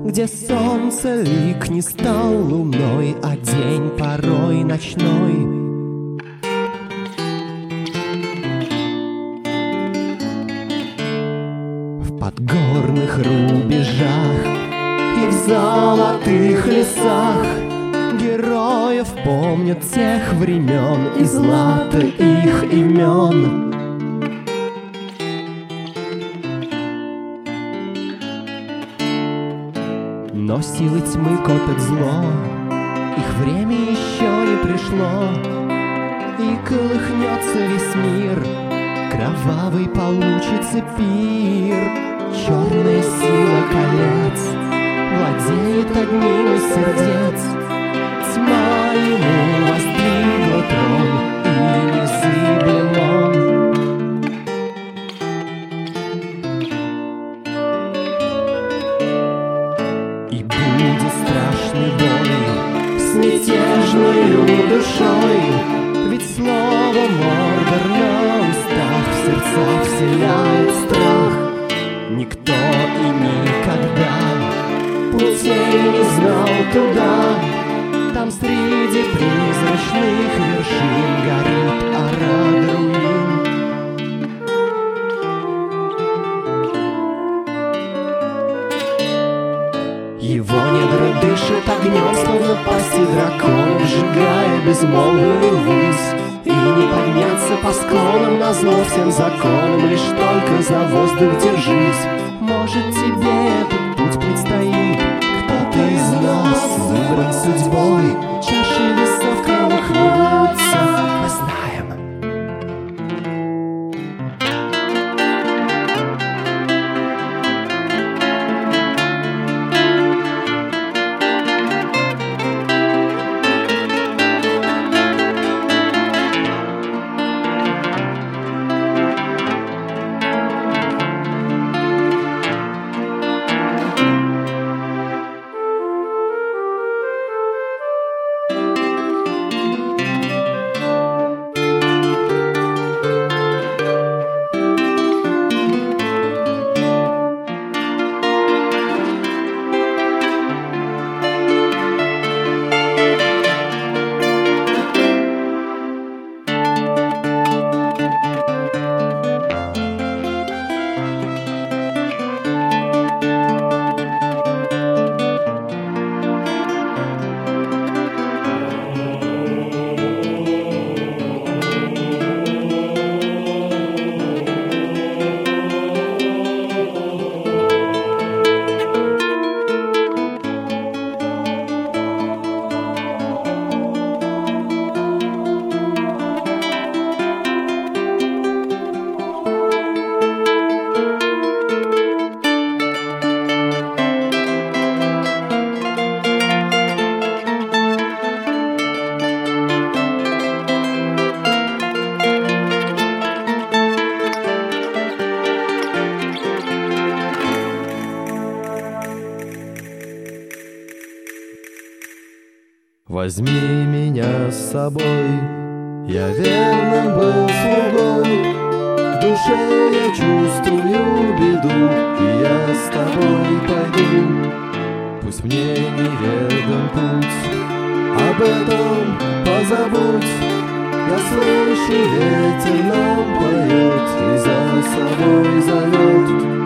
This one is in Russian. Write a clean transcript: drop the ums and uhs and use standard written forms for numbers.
где солнце лик не стал луной, а день порой ночной. В подгорных рубежах и в золотых лесах героев помнят тех времен и злато их имен. Но силы тьмы копят зло, их время еще не пришло, и колыхнется весь мир, кровавый получится пир. Черная сила колец владеет одним из сердец, тьма ему воздвигла трон, и незыблем он. И будет страшный бой с мятежною душой, ведь слово Мордор на устах в сердца вселяет страх. Никто и никогда путей не знал туда, там среди призрачных вершин горит орда руин. Его недра дышит огнем, словно пасти дракона, сжигая безмолвную высь. И не подняться по склонам назло всем законам, лишь только за воздух держись. Может, тебе этот путь предстоит, кто-то из нас выбран судьбой, чаши весов колыхнутся, мы знаем. Возьми меня с собой, я верно был слугой. В душе я чувствую беду, и я с тобой пойду. Пусть мне неведом путь, об этом позабудь. Я слышу, ветер нам поет и за собой зовет.